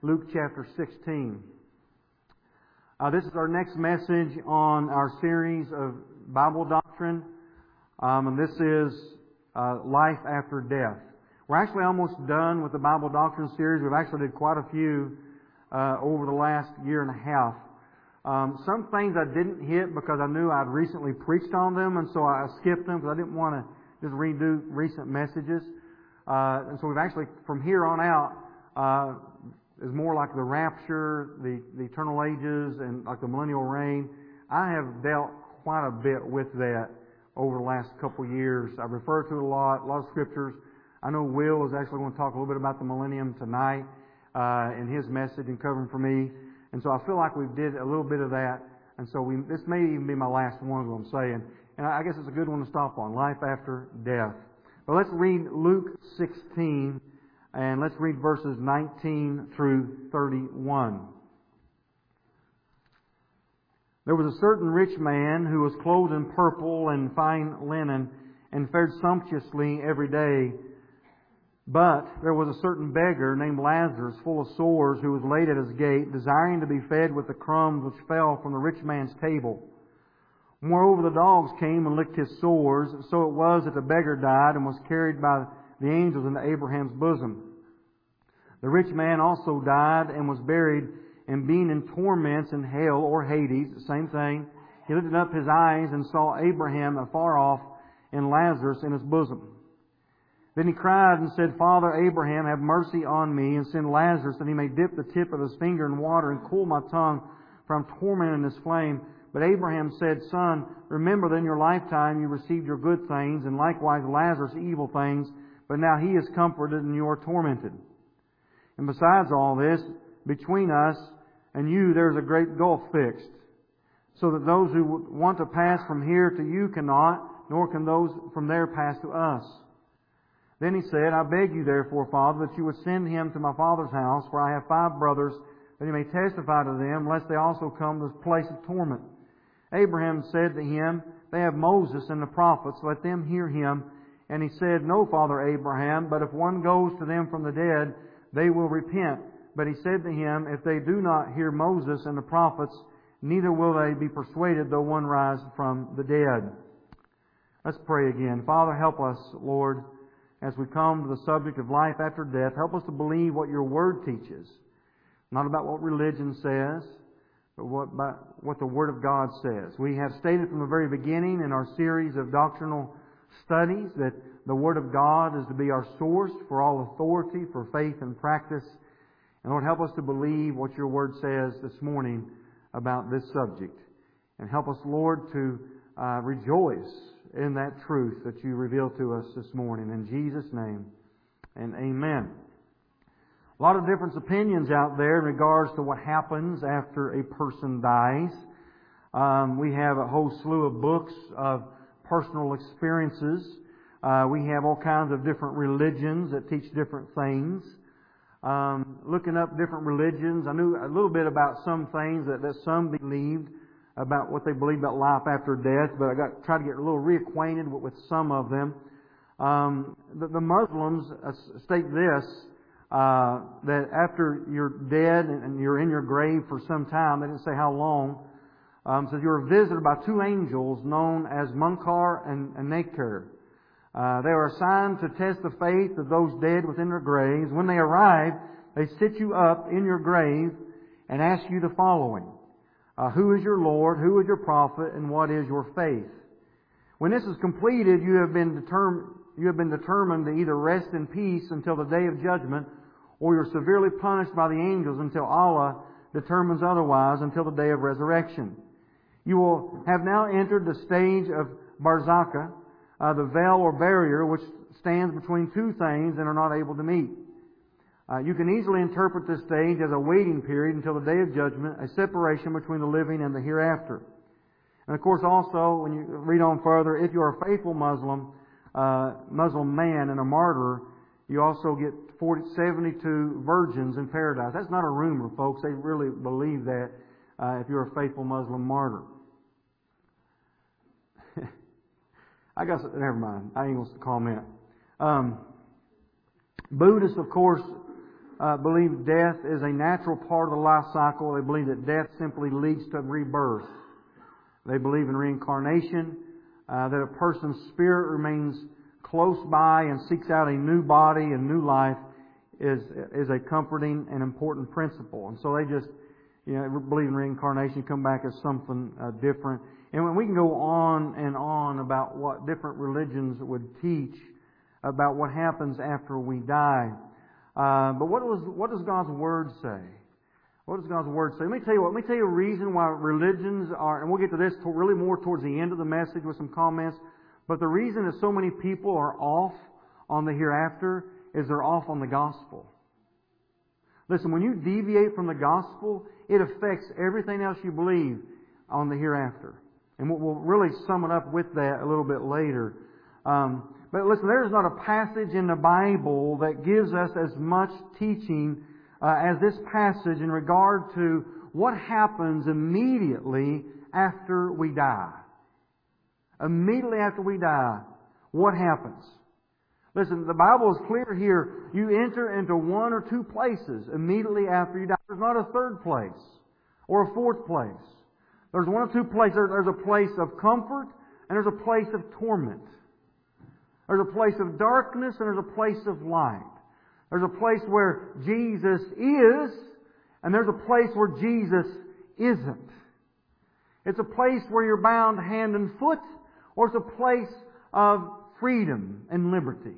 Luke chapter 16. This is our next message on our series of Bible doctrine, and this is life after death. We're actually almost done with the Bible doctrine series. We've actually did quite a few over the last year and a half. Some things I didn't hit because I knew I'd recently preached on them, and so I skipped them because I didn't want to just redo recent messages. And so we've actually, from here on out, is more like the rapture, the eternal ages, and like the millennial reign. I have dealt quite a bit with that over the last couple of years. I've referred to it a lot of scriptures. I know Will is actually going to talk a little bit about the millennium tonight in his message and covering for me. And so I feel like we did a little bit of that. And so this may even be my last one, is what I'm saying. And I guess it's a good one to stop on, life after death. But let's read Luke 16, and let's read verses 19 through 31. There was a certain rich man who was clothed in purple and fine linen and fared sumptuously every day. But there was a certain beggar named Lazarus, full of sores, who was laid at his gate, desiring to be fed with the crumbs which fell from the rich man's table. Moreover, the dogs came and licked his sores. So it was that the beggar died and was carried by the angels into Abraham's bosom. The rich man also died and was buried, and being in torments in hell or Hades, the same thing, he lifted up his eyes and saw Abraham afar off and Lazarus in his bosom. Then he cried and said, Father Abraham, have mercy on me, and send Lazarus that he may dip the tip of his finger in water and cool my tongue, for I'm tormented in this flame. But Abraham said, Son, remember that in your lifetime you received your good things, and likewise Lazarus evil things, but now he is comforted and you are tormented. And besides all this, between us and you there is a great gulf fixed, so that those who want to pass from here to you cannot, nor can those from there pass to us. Then he said, I beg you therefore, Father, that you would send him to my father's house, for I have 5 brothers, that he may testify to them, lest they also come to this place of torment. Abraham said to him, They have Moses and the prophets, let them hear him. And he said, No, Father Abraham, but if one goes to them from the dead, they will repent. But he said to him, If they do not hear Moses and the prophets, neither will they be persuaded, though one rise from the dead. Let's pray again. Father, help us, Lord, as we come to the subject of life after death. Help us to believe what your Word teaches. Not about what religion says, but what the Word of God says. We have stated from the very beginning in our series of doctrinal studies that the Word of God is to be our source for all authority, for faith and practice. And Lord, help us to believe what your Word says this morning about this subject. And help us, Lord, to rejoice in that truth that you reveal to us this morning. In Jesus' name, and amen. A lot of different opinions out there in regards to what happens after a person dies. We have a whole slew of books of personal experiences. We have all kinds of different religions that teach different things. Looking up different religions, I knew a little bit about some things that some believed about what they believed about life after death, but I tried to get a little reacquainted with some of them. The Muslims state this, that after you're dead and you're in your grave for some time, they didn't say how long, says you're visited by 2 angels known as Munkar and Nakir. They are assigned to test the faith of those dead within their graves. When they arrive, they sit you up in your grave and ask you the following. Who is your Lord? Who is your prophet? And what is your faith? When this is completed, you have been determined to either rest in peace until the day of judgment, or you're severely punished by the angels until Allah determines otherwise, until the day of resurrection. You will have now entered the stage of Barzakha, the veil or barrier which stands between 2 things and are not able to meet. You can easily interpret this stage as a waiting period until the day of judgment, a separation between the living and the hereafter. And of course also, when you read on further, if you are a faithful Muslim man and a martyr, you also get 72 virgins in paradise. That's not a rumor, folks. They really believe that if you're a faithful Muslim martyr. Never mind. I ain't going to comment. Buddhists, of course, believe death is a natural part of the life cycle. They believe that death simply leads to rebirth. They believe in reincarnation, that a person's spirit remains close by and seeks out a new body and new life is a comforting and important principle. And so they just, believe in reincarnation, come back as something different. And when we can go on and on about what different religions would teach about what happens after we die. But what does God's Word say? What does God's Word say? Let me tell you a reason why religions are, and we'll get to this really more towards the end of the message with some comments, but the reason that so many people are off on the hereafter is they're off on the gospel. Listen, when you deviate from the gospel, it affects everything else you believe on the hereafter. And we'll really sum it up with that a little bit later. But listen, there is not a passage in the Bible that gives us as much teaching as this passage in regard to what happens immediately after we die. Immediately after we die, what happens? Listen, the Bible is clear here. You enter into one or two places immediately after you die. There's not a third place or a fourth place. There's one or two places. There's a place of comfort and there's a place of torment. There's a place of darkness and there's a place of light. There's a place where Jesus is and there's a place where Jesus isn't. It's a place where you're bound hand and foot, or it's a place of freedom and liberty.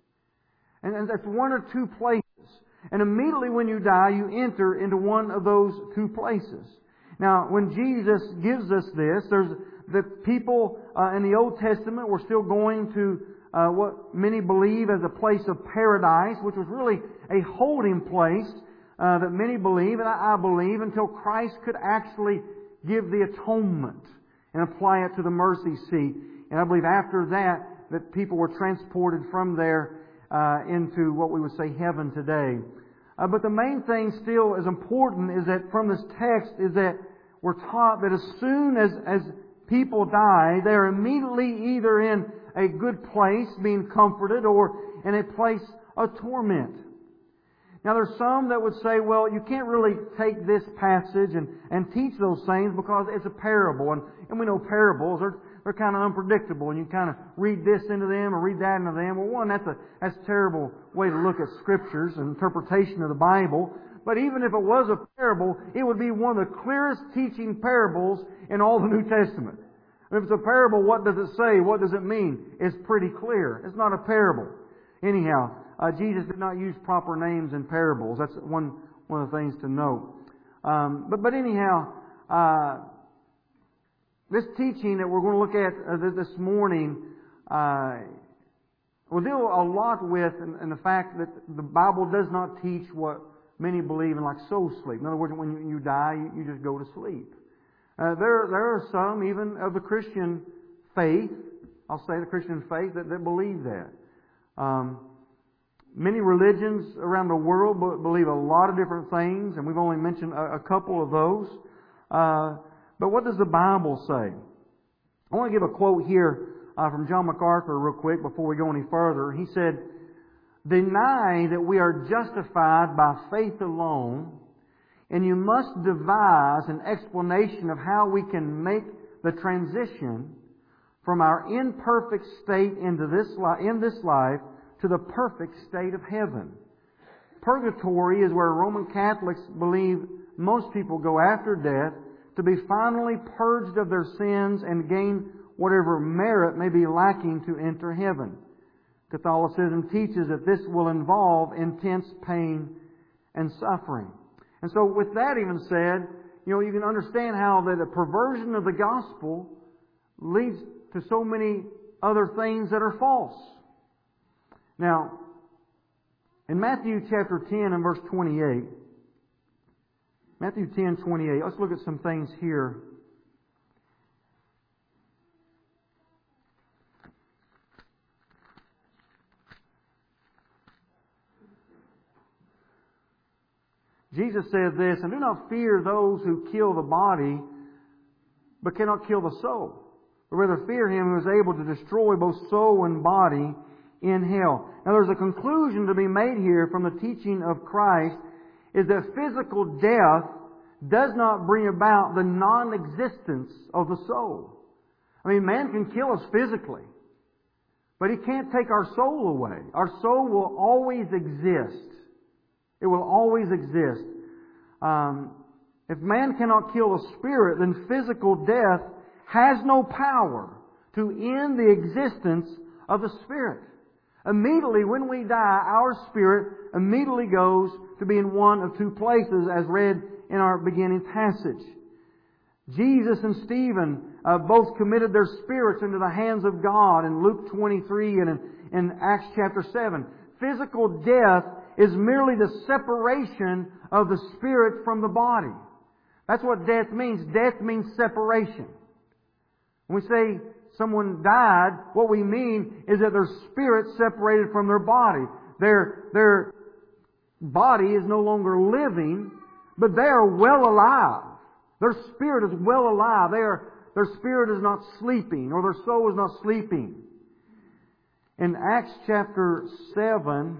And that's one or two places. And immediately when you die, you enter into one of those two places. Now, when Jesus gives us this, there's the people in the Old Testament were still going to what many believe as a place of paradise, which was really a holding place that many believe, and I believe, until Christ could actually give the atonement and apply it to the mercy seat. And I believe after that people were transported from there into what we would say heaven today. But the main thing still is important is that from this text is that we're taught that as soon as people die, they're immediately either in a good place, being comforted, or in a place of torment. Now there's some that would say, well, you can't really take this passage and teach those things because it's a parable. And we know parables, they're kind of unpredictable, and you kind of read this into them or read that into them. Well, one, that's a terrible way to look at Scriptures and interpretation of the Bible. But even if it was a parable, it would be one of the clearest teaching parables in all the New Testament. If it's a parable, what does it say? What does it mean? It's pretty clear. It's not a parable. Anyhow, Jesus did not use proper names in parables. That's one of the things to note. But anyhow, this teaching that we're going to look at this morning will deal a lot with in the fact that the Bible does not teach what many believe in, like soul sleep. In other words, when you die, you just go to sleep. There are some, even of the Christian faith, I'll say the Christian faith, that believe that. Many religions around the world believe a lot of different things, and we've only mentioned a couple of those. But what does the Bible say? I want to give a quote here from John MacArthur real quick before we go any further. He said, "Deny that we are justified by faith alone, and you must devise an explanation of how we can make the transition from our imperfect state in this life to the perfect state of heaven. Purgatory is where Roman Catholics believe most people go after death to be finally purged of their sins and gain whatever merit may be lacking to enter heaven. Catholicism teaches that this will involve intense pain and suffering." And so with that even said, you can understand how that a perversion of the gospel leads to so many other things that are false. Now, in Matthew chapter 10 and verse 28, Matthew 10:28, let's look at some things here. Jesus said this, "And do not fear those who kill the body, but cannot kill the soul. But rather fear Him who is able to destroy both soul and body in hell. Now there's a conclusion to be made here from the teaching of Christ, is that physical death does not bring about the non-existence of the soul. I mean, man can kill us physically, but he can't take our soul away. Our soul will always exist. It will always exist. If man cannot kill the spirit, then physical death has no power to end the existence of the spirit. Immediately when we die, our spirit immediately goes to be in one of two places, as read in our beginning passage. Jesus and Stephen both committed their spirits into the hands of God in Luke 23 and in Acts chapter 7. Physical death is merely the separation of the spirit from the body. That's what death means. Death means separation. When we say someone died, what we mean is that their spirit separated from their body. Their body is no longer living, but they are well alive. Their spirit is well alive. Their spirit is not sleeping, or their soul is not sleeping. In Acts chapter 7,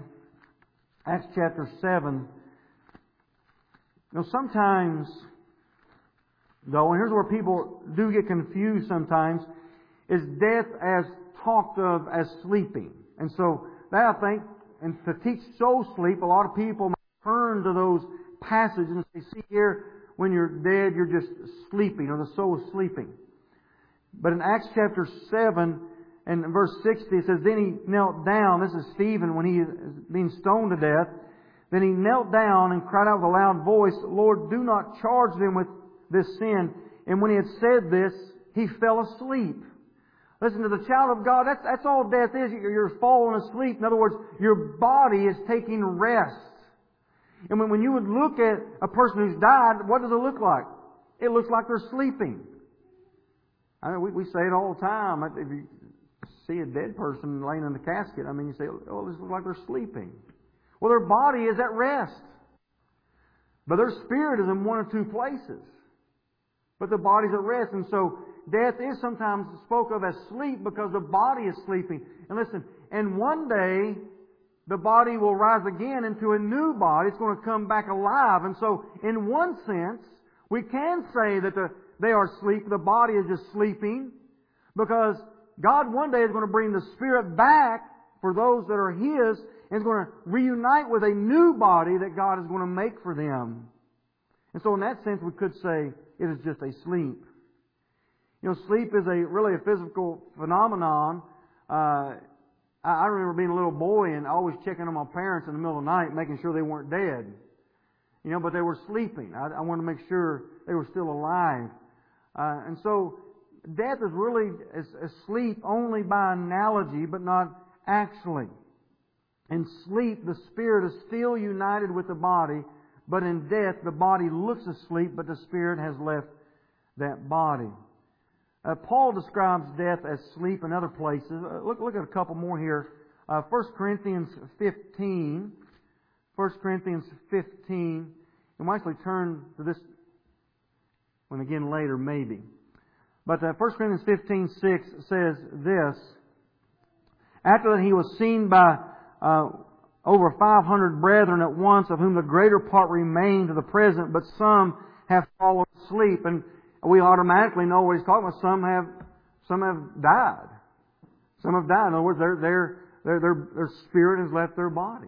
sometimes, though, and here's where people do get confused sometimes, is death as talked of as sleeping. And so that, I think, and to teach soul sleep, a lot of people might turn to those passages and say, see here, when you're dead, you're just sleeping, or the soul is sleeping. But in Acts chapter 7 and verse 60, it says, then he knelt down. This is Stephen when he is being stoned to death. Then he knelt down and cried out with a loud voice, Lord, do not charge them with this sin. And when he had said this, he fell asleep. Listen, to the child of God, that's all death is. You're falling asleep. In other words, your body is taking rest. And when you would look at a person who's died, what does it look like? It looks like they're sleeping. I mean, we say it all the time. If you see a dead person laying in the casket, I mean, you say, oh, this looks like they're sleeping. Well, their body is at rest. But their spirit is in one of two places. But the body's at rest. And so death is sometimes spoke of as sleep because the body is sleeping. And listen, and one day the body will rise again into a new body. It's going to come back alive. And so in one sense, we can say that they are asleep. The body is just sleeping, because God one day is going to bring the spirit back for those that are His, and is going to reunite with a new body that God is going to make for them. And so in that sense, we could say it is just a sleep. You know, sleep is really a physical phenomenon. I remember being a little boy and always checking on my parents in the middle of the night, making sure they weren't dead. You know, but they were sleeping. I wanted to make sure they were still alive. And so death is really asleep only by analogy, but not actually. In sleep, the spirit is still united with the body, but in death, the body looks asleep, but the spirit has left that body. Paul describes death as sleep in other places. Look at a couple more here. 1 Corinthians 15. 1 Corinthians 15. And we'll actually turn to this one again later, maybe. But 1 Corinthians 15:6 says this. After that he was seen by over 500 brethren at once, of whom the greater part remain to the present, but some have fallen asleep. And we automatically know what he's talking about. Some have died. Some have died. In other words, their spirit has left their body.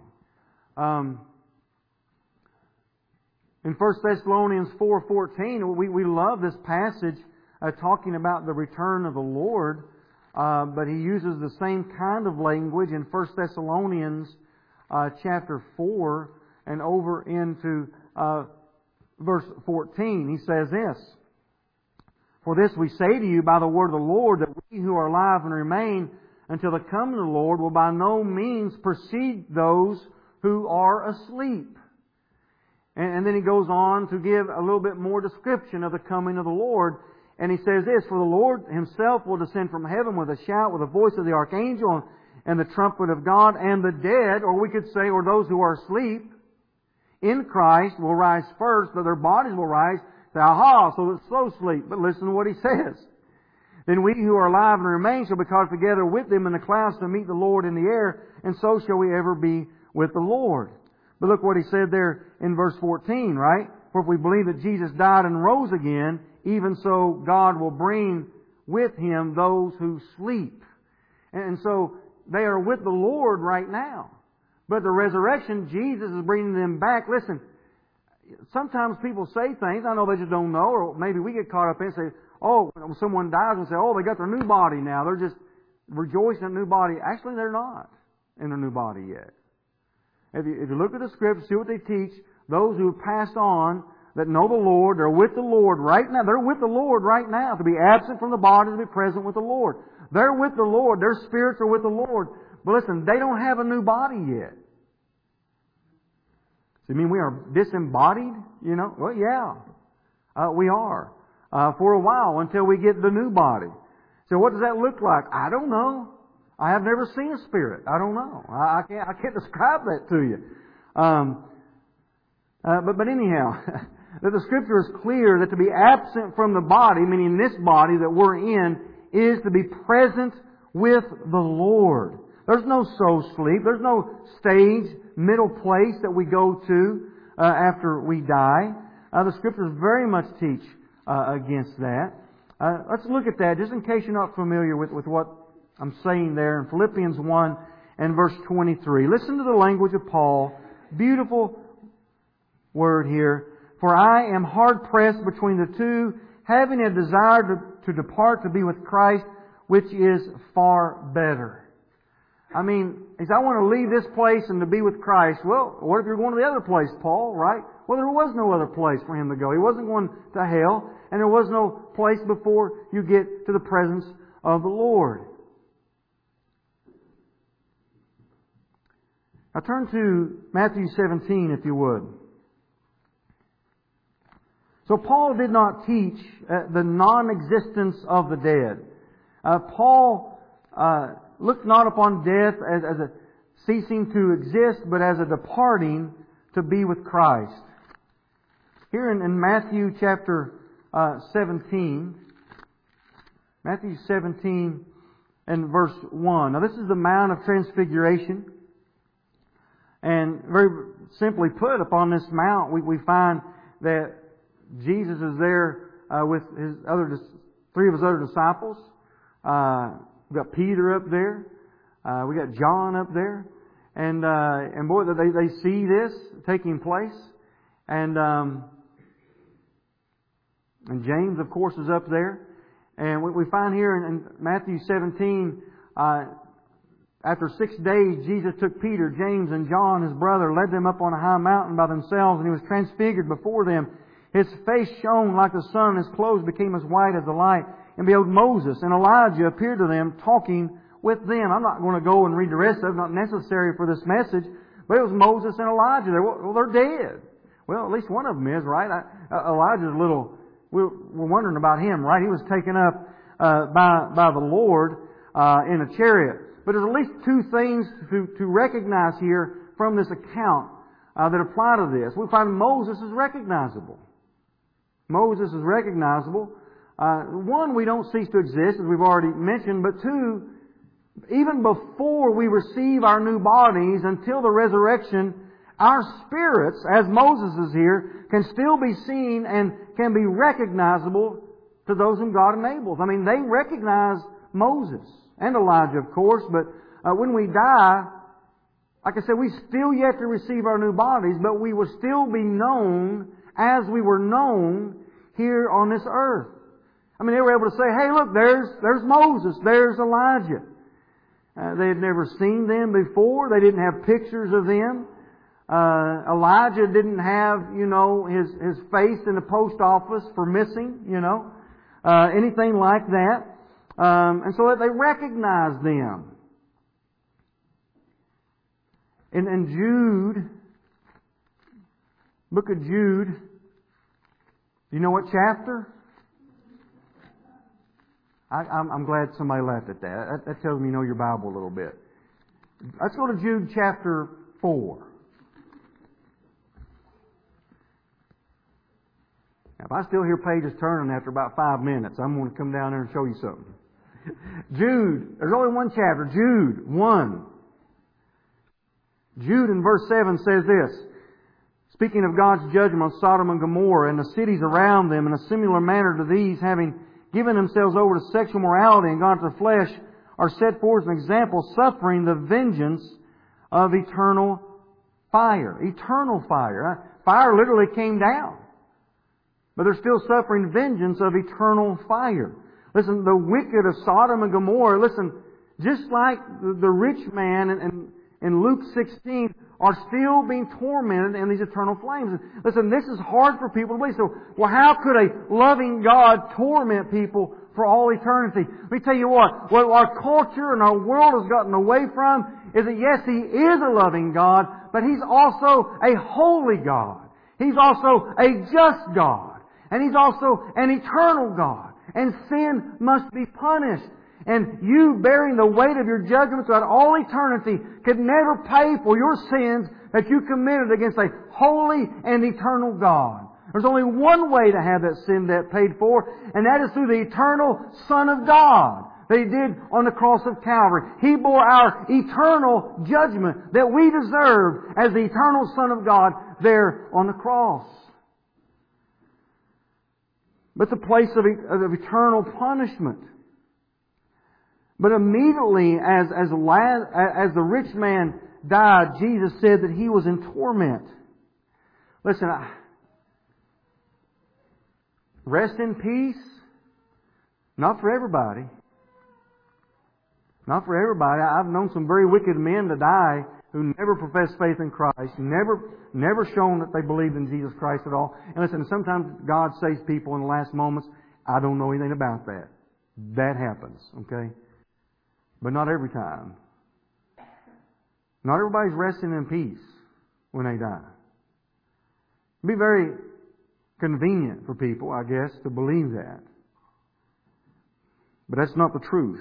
In 1 Thessalonians 4:14, we love this passage talking about the return of the Lord, but he uses the same kind of language in 1 Thessalonians chapter 4 and over into verse 14. He says this, For this we say to you by the word of the Lord, that we who are alive and remain until the coming of the Lord will by no means precede those who are asleep. And then he goes on to give a little bit more description of the coming of the Lord. And he says this, For the Lord Himself will descend from heaven with a shout, with the voice of the archangel, and the trumpet of God, and the dead, or we could say, or those who are asleep in Christ will rise first, but their bodies will rise. Say, aha, so it's slow sleep. But listen to what he says. Then we who are alive and remain shall be caught together with them in the clouds to meet the Lord in the air, and so shall we ever be with the Lord. But look what he said there in verse 14, right? For if we believe that Jesus died and rose again, even so God will bring with Him those who sleep. And so they are with the Lord right now. But the resurrection, Jesus is bringing them back. Listen, sometimes people say things, I know they just don't know, or maybe we get caught up in and say, oh, when someone dies and say, oh, they got their new body now. They're just rejoicing in their new body. Actually, they're not in their new body yet. If you look at the Scriptures, see what they teach, those who have passed on, that know the Lord, they're with the Lord right now. They're with the Lord right now. To be absent from the body, to be present with the Lord. They're with the Lord. Their spirits are with the Lord. But listen, they don't have a new body yet. So you mean we are disembodied? You know? Well, yeah. We are. For a while, until we get the new body. So what does that look like? I don't know. I have never seen a spirit. I don't know. I can't describe that to you. But anyhow, that the Scripture is clear that to be absent from the body, meaning this body that we're in, is to be present with the Lord. There's no soul sleep. There's no stage, middle place that we go to after we die. The Scriptures very much teach against that. Let's look at that, just in case you're not familiar with what I'm saying there in Philippians 1 and verse 23. Listen to the language of Paul. Beautiful word here. For I am hard pressed between the two, having a desire to depart to be with Christ, which is far better. I mean, he said, I want to leave this place and to be with Christ. Well, what if you're going to the other place, Paul, right? Well, there was no other place for him to go. He wasn't going to hell, and there was no place before you get to the presence of the Lord. Now turn to Matthew 17, if you would. So Paul did not teach the non-existence of the dead. Paul looked not upon death as a ceasing to exist, but as a departing to be with Christ. Here in Matthew chapter 17, Matthew 17 and verse 1. Now this is the Mount of Transfiguration. And very simply put, upon this mount, we find that Jesus is there with three of His other disciples. We've got Peter up there. We got John up there. And boy, they see this taking place. And James, of course, is up there. And we find here in Matthew 17, after 6 days, Jesus took Peter, James, and John, his brother, led them up on a high mountain by themselves, and He was transfigured before them. His face shone like the sun, and His clothes became as white as the light. And behold, Moses and Elijah appeared to them, talking with them. I'm not going to go and read the rest of it, not necessary for this message, but it was Moses and Elijah there. Well, they're dead. Well, at least one of them is, right? Elijah's a little, we're wondering about him, right? He was taken up by the Lord in a chariot. But there's at least two things to recognize here from this account that apply to this. We find Moses is recognizable. Moses is recognizable. One, we don't cease to exist, as we've already mentioned. But two, even before we receive our new bodies, until the resurrection, our spirits, as Moses is here, can still be seen and can be recognizable to those whom God enables. I mean, they recognize Moses and Elijah, of course, but when we die, like I said, we still yet to receive our new bodies, but we will still be known as we were known here on this earth. I mean, they were able to say, hey, look, there's Moses, there's Elijah. They had never seen them before. They didn't have pictures of them. Elijah didn't have, his face in the post office for missing, anything like that. And so they recognized them. In Jude, book of Jude, do you know what chapter? I'm glad somebody laughed at that. That tells me you know your Bible a little bit. Let's go to Jude chapter 4. Now, if I still hear pages turning after about 5 minutes, I'm going to come down there and show you something. Jude, there's only one chapter, Jude 1. Jude in verse 7 says this, speaking of God's judgment on Sodom and Gomorrah and the cities around them in a similar manner to these, having given themselves over to sexual morality and gone to the flesh, are set forth as an example, suffering the vengeance of eternal fire. Eternal fire. Fire literally came down. But they're still suffering vengeance of eternal fire. Listen, the wicked of Sodom and Gomorrah, listen, just like the rich man in Luke 16, are still being tormented in these eternal flames. Listen, this is hard for people to believe. So, well, how could a loving God torment people for all eternity? Let me tell you what our culture and our world has gotten away from is that yes, He is a loving God, but He's also a holy God. He's also a just God. And He's also an eternal God. And sin must be punished. And you bearing the weight of your judgment throughout all eternity could never pay for your sins that you committed against a holy and eternal God. There's only one way to have that sin debt paid for, and that is through the eternal Son of God that He did on the cross of Calvary. He bore our eternal judgment that we deserve as the eternal Son of God there on the cross. But the place of eternal punishment. But immediately as the rich man died, Jesus said that he was in torment. Listen, rest in peace? Not for everybody. Not for everybody. I've known some very wicked men to die who never professed faith in Christ, never shown that they believed in Jesus Christ at all. And listen, sometimes God saves people in the last moments. I don't know anything about that. That happens, okay? But not every time. Not everybody's resting in peace when they die. It'd be very convenient for people, I guess, to believe that. But that's not the truth.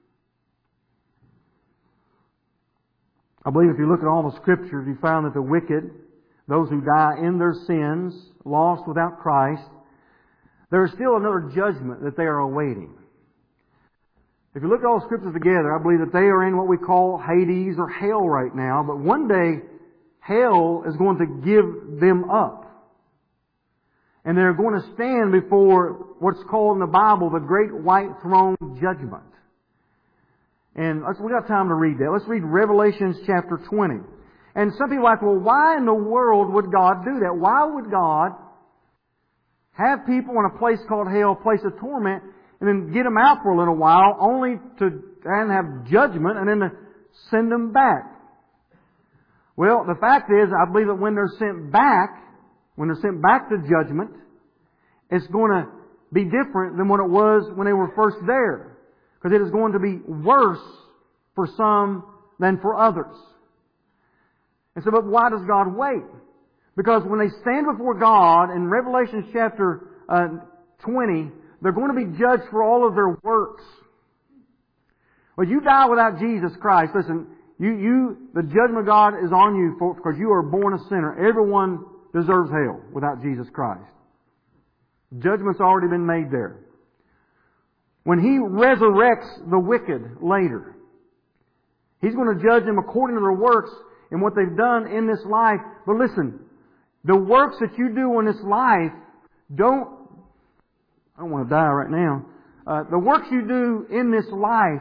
I believe if you look at all the Scriptures, you find that the wicked, those who die in their sins, lost without Christ, there is still another judgment that they are awaiting. If you look at all the Scriptures together, I believe that they are in what we call Hades or hell right now, but one day hell is going to give them up. And they're going to stand before what's called in the Bible the Great White Throne Judgment. And we got time to read that. Let's read Revelation chapter 20. And some people are like, well, why in the world would God do that? Why would God have people in a place called hell, a place of torment, and then get them out for a little while, only to and have judgment, and then to send them back? Well, the fact is, I believe that when they're sent back to judgment, it's going to be different than what it was when they were first there. Because it is going to be worse for some than for others. And so, but why does God wait? Because when they stand before God in Revelation chapter 20, they're going to be judged for all of their works. Well, you die without Jesus Christ. Listen, the judgment of God is on you because you are born a sinner. Everyone deserves hell without Jesus Christ. Judgment's already been made there. When He resurrects the wicked later, He's going to judge them according to their works and what they've done in this life. But listen, the works that you do in this life I don't want to die right now. The works you do in this life,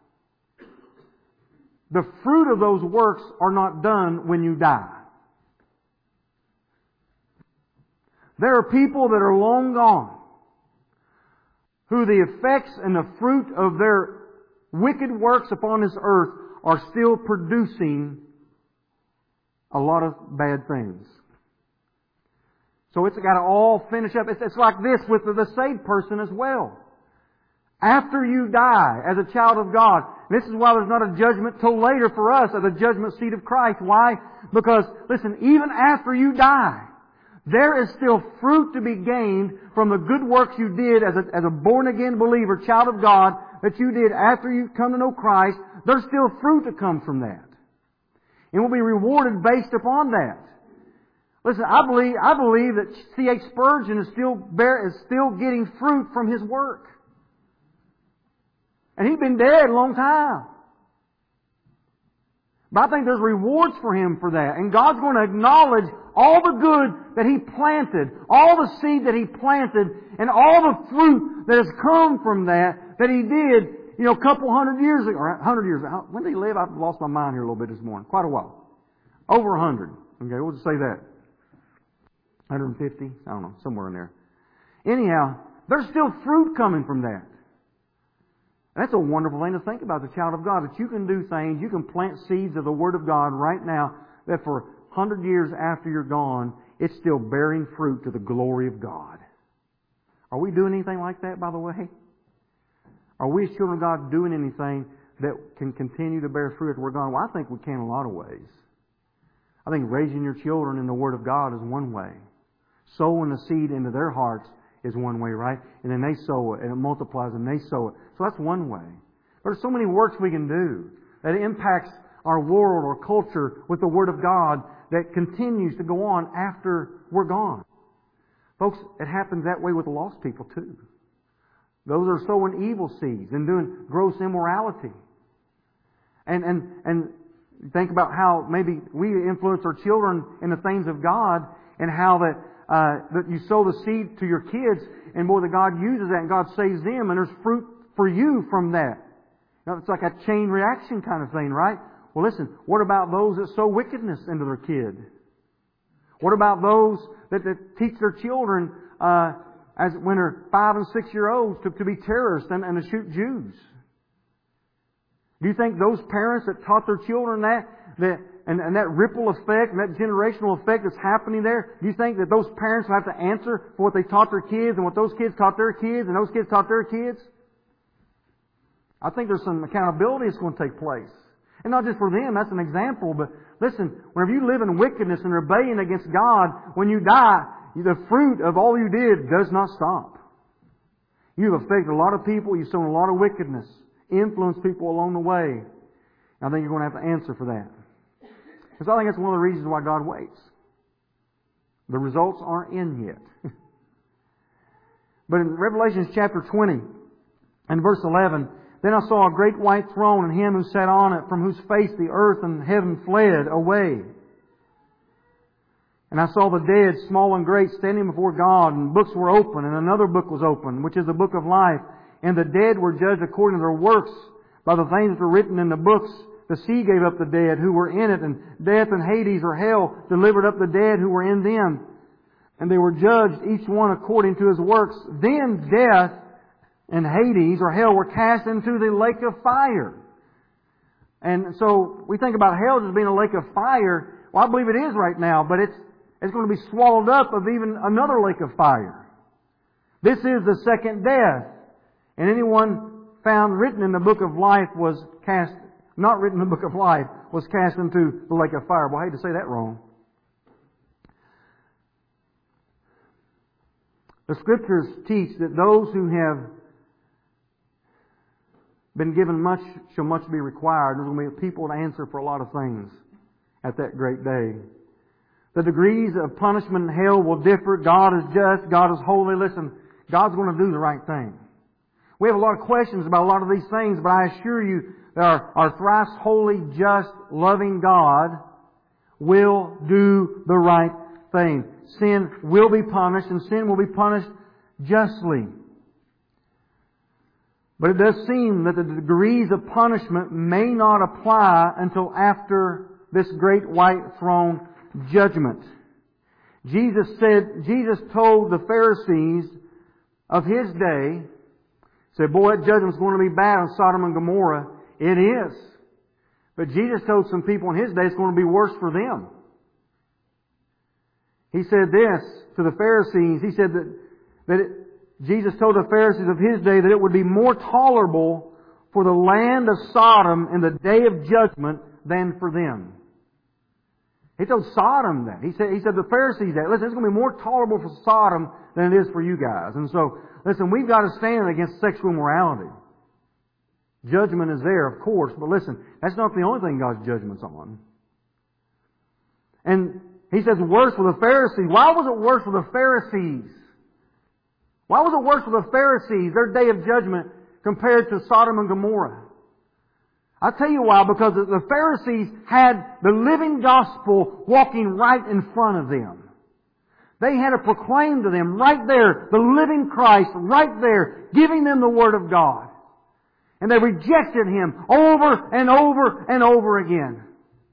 the fruit of those works are not done when you die. There are people that are long gone, who the effects and the fruit of their wicked works upon this earth are still producing a lot of bad things. So it's got to all finish up. It's like this with the saved person as well. After you die as a child of God, this is why there's not a judgment till later for us at the judgment seat of Christ. Why? Because, listen, even after you die, there is still fruit to be gained from the good works you did as a born-again believer, child of God, that you did after you come to know Christ. There's still fruit to come from that. And we'll be rewarded based upon that. Listen, I believe that C.H. Spurgeon is still getting fruit from his work. And he's been dead a long time. But I think there's rewards for him for that. And God's going to acknowledge all the good that he planted, all the seed that he planted, and all the fruit that has come from that he did, a couple hundred years ago, or 100 years ago. When did he live? I've lost my mind here a little bit this morning. Quite a while. Over 100. Okay, we'll just say that. 150? I don't know, somewhere in there. Anyhow, there's still fruit coming from that. That's a wonderful thing to think about, the child of God, that you can do things, you can plant seeds of the Word of God right now, that for 100 years after you're gone, it's still bearing fruit to the glory of God. Are we doing anything like that, by the way? Are we as children of God doing anything that can continue to bear fruit after we're gone? Well, I think we can in a lot of ways. I think raising your children in the Word of God is one way. Sowing the seed into their hearts is one way, right? And then they sow it, and it multiplies, and they sow it. So that's one way. But there's so many works we can do that impacts our world or culture with the Word of God that continues to go on after we're gone. Folks, it happens that way with lost people too. Those are sowing evil seeds and doing gross immorality. And think about how maybe we influence our children in the things of God, and how that you sow the seed to your kids, and boy, that God uses that and God saves them, and there's fruit for you from that. It's like a chain reaction kind of thing, right? Well, listen, what about those that sow wickedness into their kid? What about those that teach their children when they're 5 and 6 year olds to be terrorists and to shoot Jews? Do you think those parents that taught their children that and that ripple effect and that generational effect that's happening there, do you think that those parents will have to answer for what they taught their kids and what those kids taught their kids and those kids taught their kids? I think there's some accountability that's going to take place. And not just for them, that's an example, but listen, whenever you live in wickedness and rebellion against God, when you die, the fruit of all you did does not stop. You've affected a lot of people, you've sown a lot of wickedness, influenced people along the way. I think you're going to have to answer for that. Because I think that's one of the reasons why God waits. The results aren't in yet. But in Revelation chapter 20 and verse 11, then I saw a great white throne and Him who sat on it, from whose face the earth and heaven fled away. And I saw the dead, small and great, standing before God, and books were open, and another book was open, which is the book of life. And the dead were judged according to their works by the things that were written in the books. The sea gave up the dead who were in it, and death and Hades or hell delivered up the dead who were in them. And they were judged, each one according to his works. Then death and Hades or hell were cast into the lake of fire. And so we think about hell as being a lake of fire. Well, I believe it is right now, but it's going to be swallowed up of even another lake of fire. This is the second death. And anyone found written in the book of life was cast, not written in the book of life, was cast into the lake of fire. Well, I hate to say that wrong. The Scriptures teach that those who have been given much shall much be required. There's going to be people to answer for a lot of things at that great day. The degrees of punishment in hell will differ. God is just. God is holy. Listen, God's going to do the right thing. We have a lot of questions about a lot of these things, but I assure you that our thrice holy, just, loving God will do the right thing. Sin will be punished, and sin will be punished justly. But it does seem that the degrees of punishment may not apply until after this great white throne judgment. Jesus told the Pharisees of His day, said, boy, that judgment's going to be bad on Sodom and Gomorrah. It is. But Jesus told some people in His day it's going to be worse for them. He said this to the Pharisees. He said Jesus told the Pharisees of His day that it would be more tolerable for the land of Sodom in the day of judgment than for them. He told Sodom that. He said the Pharisees that. Listen, it's going to be more tolerable for Sodom than it is for you guys. And so, listen, we've got to stand against sexual immorality. Judgment is there, of course, but listen, that's not the only thing God's judgment's on. And He says worse for the Pharisees. Why was it worse for the Pharisees? Why was it worse for the Pharisees, their day of judgment, compared to Sodom and Gomorrah? I'll tell you why. Because the Pharisees had the living gospel walking right in front of them. They had to proclaim to them right there, the living Christ right there, giving them the Word of God. And they rejected Him over and over and over again.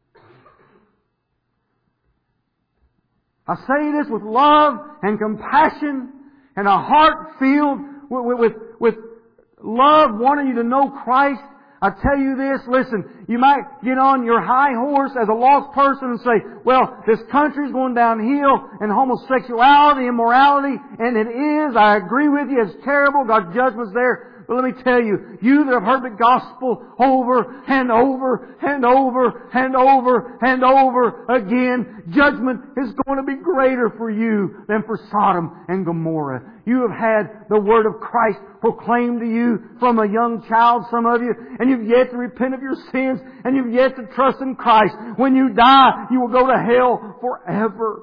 I say this with love and compassion and a heart filled with love, wanting you to know Christ. I tell you this, listen, you might get on your high horse as a lost person and say, well, this country's going downhill and homosexuality, immorality, and it is. I agree with you. It's terrible. God's judgment's there. But let me tell you, you that have heard the gospel over and over and over and over and over again, judgment is going to be greater for you than for Sodom and Gomorrah. You have had the Word of Christ proclaimed to you from a young child, some of you, and you've yet to repent of your sins, and you've yet to trust in Christ. When you die, you will go to hell forever.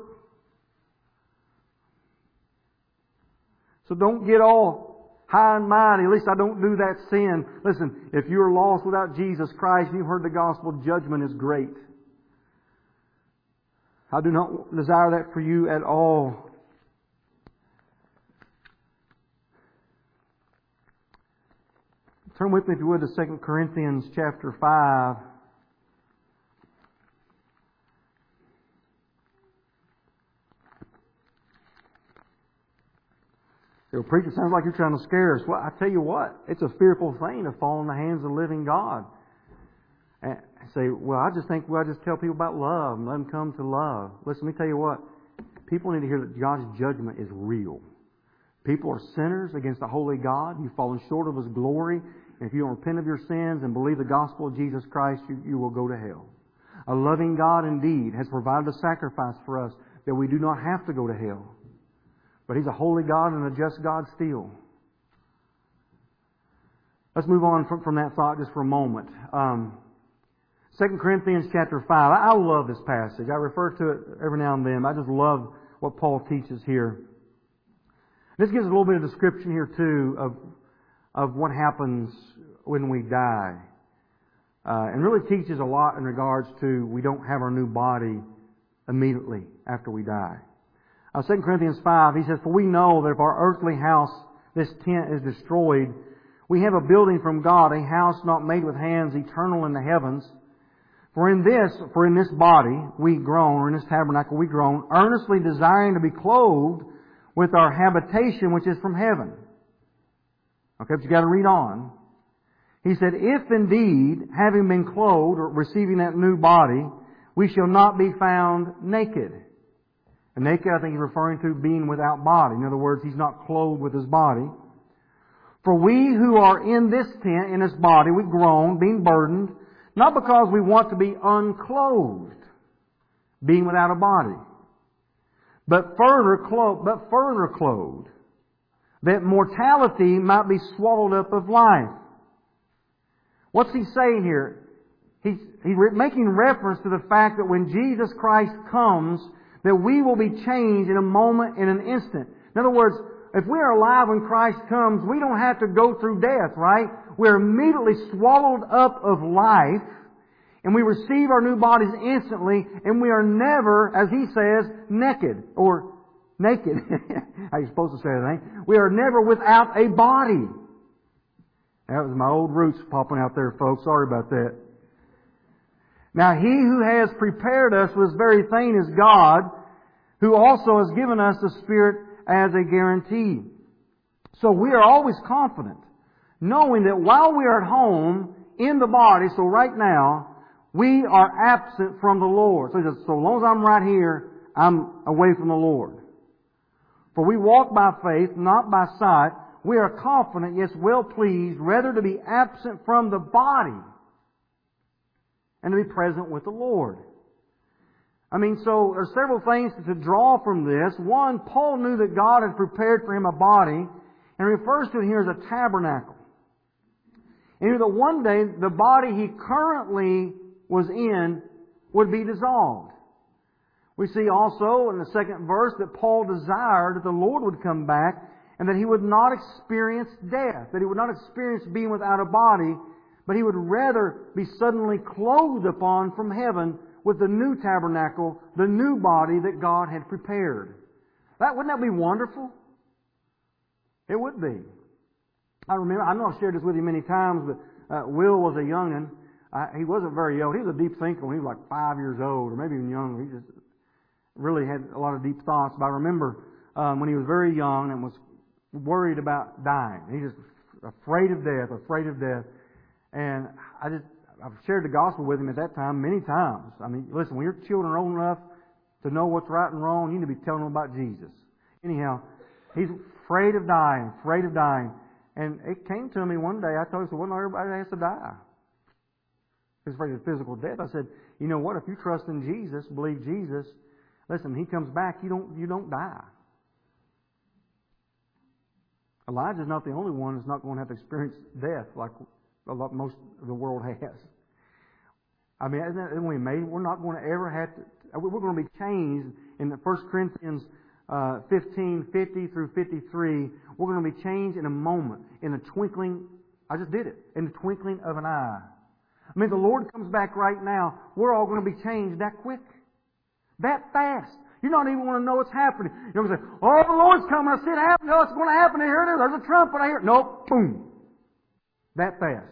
So don't get all high and mighty. At least I don't do that sin. Listen, if you're lost without Jesus Christ and you've heard the gospel, judgment is great. I do not desire that for you at all. Turn with me, if you would, to 2 Corinthians chapter 5. The preacher, sounds like you're trying to scare us. Well, I tell you what, it's a fearful thing to fall in the hands of the living God. And say, well, I just tell people about love and let them come to love. Listen, let me tell you what. People need to hear that God's judgment is real. People are sinners against the holy God. You've fallen short of His glory. And if you don't repent of your sins and believe the gospel of Jesus Christ, you will go to hell. A loving God indeed has provided a sacrifice for us that we do not have to go to hell. But He's a holy God and a just God still. Let's move on from that thought just for a moment. 2 Corinthians chapter 5. I love this passage. I refer to it every now and then. I just love what Paul teaches here. This gives a little bit of description here too of what happens when we die. And really teaches a lot in regards to we don't have our new body immediately after we die. 2 Corinthians 5, he says, for we know that if our earthly house, this tent, is destroyed, we have a building from God, a house not made with hands, eternal in the heavens. For in this body we groan, or in this tabernacle we groan, earnestly desiring to be clothed with our habitation which is from heaven. Okay, but you got to read on. He said, if indeed, having been clothed, or receiving that new body, we shall not be found naked. And naked, I think he's referring to being without body. In other words, he's not clothed with his body. For we who are in this tent, in this body, we groan, being burdened, not because we want to be unclothed, being without a body, but further clothed, that mortality might be swallowed up of life. What's he saying here? He's making reference to the fact that when Jesus Christ comes, that we will be changed in a moment, in an instant. In other words, if we are alive when Christ comes, we don't have to go through death, right? We're immediately swallowed up of life, and we receive our new bodies instantly, and we are never, as he says, naked. How you supposed to say that, eh? We are never without a body. That was my old roots popping out there, folks. Sorry about that. Now He who has prepared us for this very thing is God, who also has given us the Spirit as a guarantee. So we are always confident, knowing that while we are at home in the body, so right now, we are absent from the Lord. So He says, so long as I'm right here, I'm away from the Lord. For we walk by faith, not by sight. We are confident, yes, well pleased, rather to be absent from the body and to be present with the Lord. I mean, so there's several things to draw from this. One, Paul knew that God had prepared for him a body, and refers to it here as a tabernacle. And he knew that one day the body he currently was in would be dissolved. We see also in the second verse that Paul desired that the Lord would come back and that he would not experience death, that he would not experience being without a body, but he would rather be suddenly clothed upon from heaven with the new tabernacle, the new body that God had prepared. Wouldn't that be wonderful? It would be. I remember, I know I've shared this with you many times, but Will was a young'un. He wasn't very old. He was a deep thinker when he was like 5 years old, or maybe even younger. He just really had a lot of deep thoughts. But I remember when he was very young and was worried about dying. He was afraid of death. And I've shared the gospel with him at that time many times. I mean, listen, when your children are old enough to know what's right and wrong, you need to be telling them about Jesus. Anyhow, he's afraid of dying. And it came to me one day, I told him, well, not everybody has to die. He's afraid of physical death. I said, you know what, if you trust in Jesus, believe Jesus, listen, He comes back, you don't die. Elijah's not the only one that's not going to have to experience death like most of the world has. I mean, isn't that amazing? We're not going to ever have to, we're going to be changed in the 1 Corinthians 15:50 through 53. We're going to be changed in a moment, in a twinkling. I just did it. In the twinkling of an eye. I mean, the Lord comes back right now. We're all going to be changed that quick. That fast. You don't even want to know what's happening. You're going to say, oh, the Lord's coming. I see it happen. Oh, it's going to happen. Here it is. There's a trumpet. I hear it. Nope. Boom. That fast.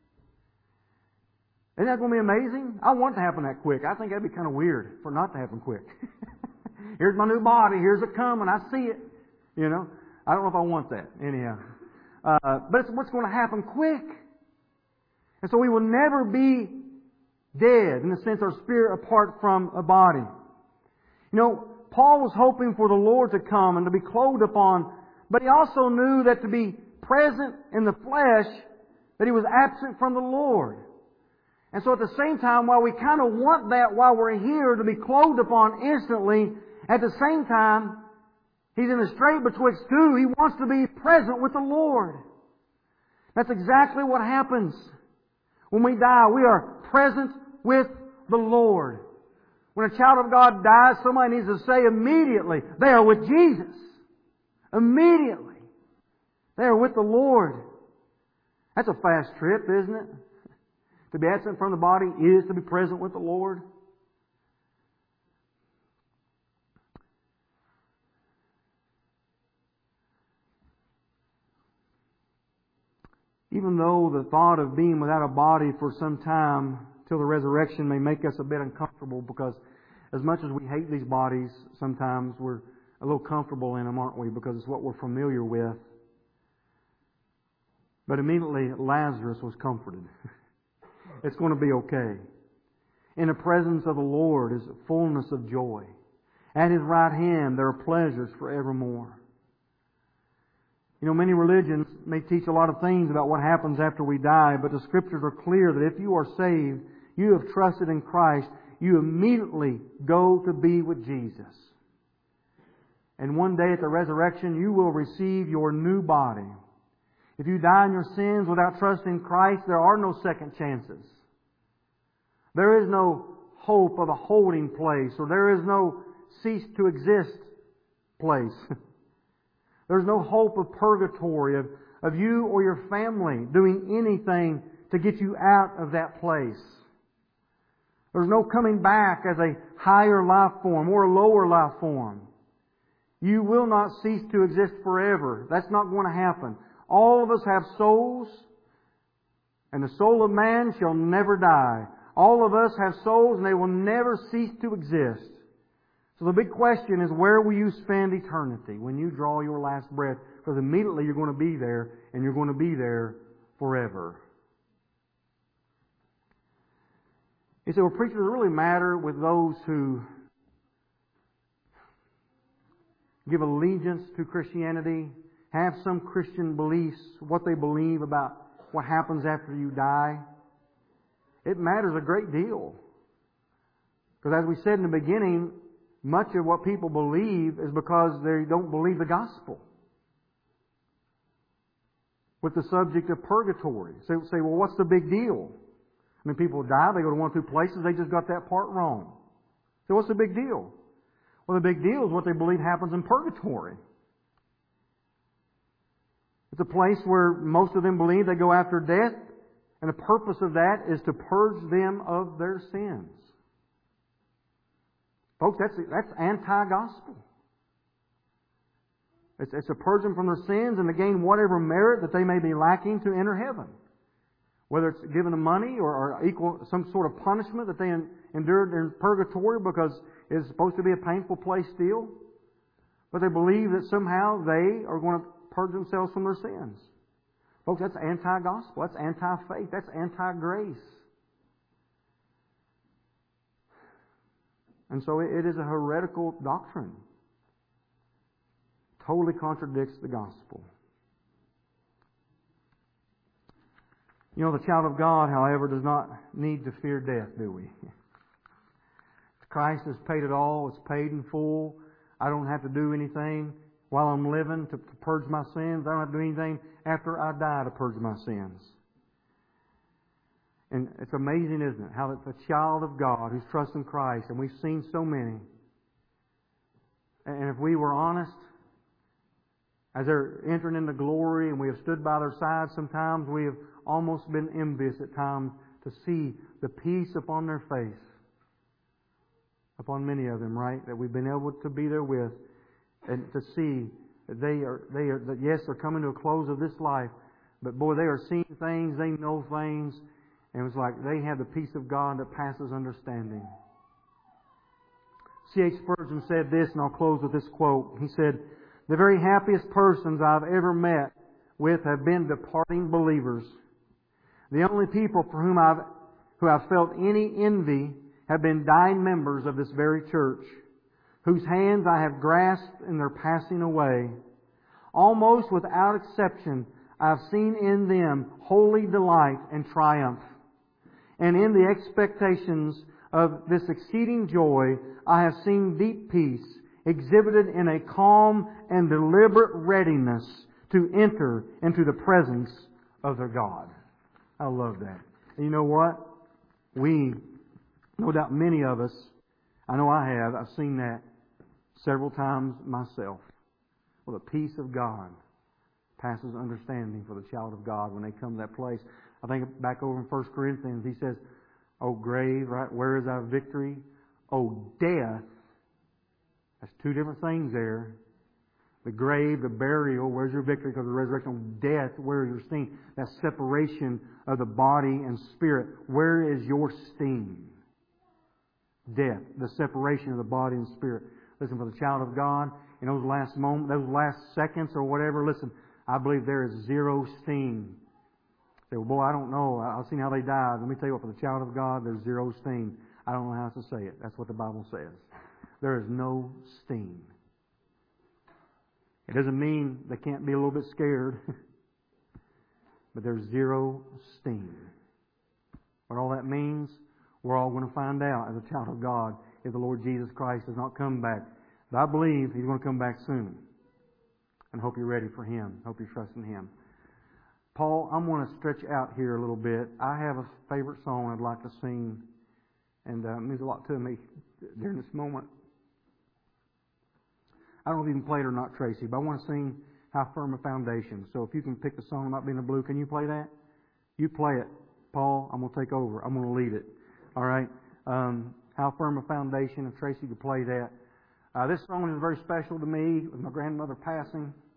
Isn't that going to be amazing? I want it to happen that quick. I think that'd be kind of weird for it not to happen quick. Here's my new body. Here's it coming. I see it. You know, I don't know if I want that. Anyhow. But it's what's going to happen quick. And so we will never be dead in the sense our spirit apart from a body. You know, Paul was hoping for the Lord to come and to be clothed upon, but he also knew that to be present in the flesh, that he was absent from the Lord. And so at the same time, while we kind of want that while we're here to be clothed upon instantly, at the same time, he's in the strait betwixt two. He wants to be present with the Lord. That's exactly what happens. When we die, we are present with the Lord. When a child of God dies, somebody needs to say immediately, they are with Jesus. Immediately. They are with the Lord. That's a fast trip, isn't it? To be absent from the body is to be present with the Lord. Even though the thought of being without a body for some time till the resurrection may make us a bit uncomfortable, because as much as we hate these bodies, sometimes we're a little comfortable in them, aren't we? Because it's what we're familiar with. But immediately Lazarus was comforted. It's going to be okay. In the presence of the Lord is fullness of joy. At His right hand there are pleasures forevermore. You know, many religions may teach a lot of things about what happens after we die, but the Scriptures are clear that if you are saved, you have trusted in Christ, you immediately go to be with Jesus. And one day at the resurrection, you will receive your new body. If you die in your sins without trusting Christ, there are no second chances. There is no hope of a holding place, or there is no cease to exist place. There's no hope of purgatory, of you or your family doing anything to get you out of that place. There's no coming back as a higher life form or a lower life form. You will not cease to exist forever. That's not going to happen. All of us have souls, and the soul of man shall never die. All of us have souls, and they will never cease to exist. So the big question is, where will you spend eternity when you draw your last breath? Because immediately you're going to be there, and you're going to be there forever. You say, well, preacher, does it really matter with those who give allegiance to Christianity, have some Christian beliefs, what they believe about what happens after you die? It matters a great deal. Because as we said in the beginning, much of what people believe is because they don't believe the gospel. With the subject of purgatory. So you say, well, what's the big deal? I mean, people die, they go to one or two places, they just got that part wrong. So what's the big deal? Well, the big deal is what they believe happens in purgatory. It's a place where most of them believe they go after death, and the purpose of that is to purge them of their sins. Folks, that's anti-gospel. It's to purge them from their sins and to gain whatever merit that they may be lacking to enter heaven. Whether it's giving them money or equal some sort of punishment that they endured in purgatory because it's supposed to be a painful place still. But they believe that somehow they are going to purge themselves from their sins. Folks, that's anti-gospel. That's anti-faith. That's anti-grace. And so it is a heretical doctrine. Totally contradicts the gospel. You know, the child of God, however, does not need to fear death, do we? Christ has paid it all. It's paid in full. I don't have to do anything while I'm living to purge my sins. I don't have to do anything after I die to purge my sins. And it's amazing, isn't it, how the child of God who's trusting Christ, and we've seen so many, and if we were honest, as they're entering into glory and we have stood by their side sometimes, we have almost been envious at times to see the peace upon their face. Upon many of them, right? That we've been able to be there with and to see that that yes, they're coming to a close of this life, but boy, they are seeing things, they know things, and it's like they have the peace of God that passes understanding. C.H. Spurgeon said this, and I'll close with this quote. He said, "The very happiest persons I've ever met with have been departing believers. The only people for whom I've felt any envy have been dying members of this very church, whose hands I have grasped in their passing away. Almost without exception, I have seen in them holy delight and triumph. And in the expectations of this exceeding joy, I have seen deep peace exhibited in a calm and deliberate readiness to enter into the presence of their God." I love that. And you know what? No doubt many of us, I know I have, I've seen that several times myself. Well, the peace of God passes understanding for the child of God when they come to that place. I think back over in 1 Corinthians, he says, "O grave, right, where is our victory? O death," that's two different things there. The grave, the burial, where's your victory because of the resurrection? Death, where is your sting? That separation of the body and spirit. Where is your sting? Death, the separation of the body and spirit. Listen, for the child of God, in those last moments, those last seconds or whatever, listen, I believe there is zero sting. Say, "Well, boy, I don't know. I've seen how they died." Let me tell you what, for the child of God, there's zero sting. I don't know how else to say it. That's what the Bible says. There is no sting. It doesn't mean they can't be a little bit scared, but there's zero sting. What all that means, we're all going to find out as a child of God if the Lord Jesus Christ does not come back. But I believe He's going to come back soon. And hope you're ready for Him. Hope you trust in Him. Paul, I'm going to stretch out here a little bit. I have a favorite song I'd like to sing, and it means a lot to me during this moment. I don't know if you can play it or not, Tracy, but I want to sing "How Firm a Foundation." So if you can pick the song, it might be in the blue. Can you play that? You play it, Paul. I'm going to take over. I'm going to lead it. All right? "How Firm a Foundation." If Tracy could play that. This song is very special to me with my grandmother passing.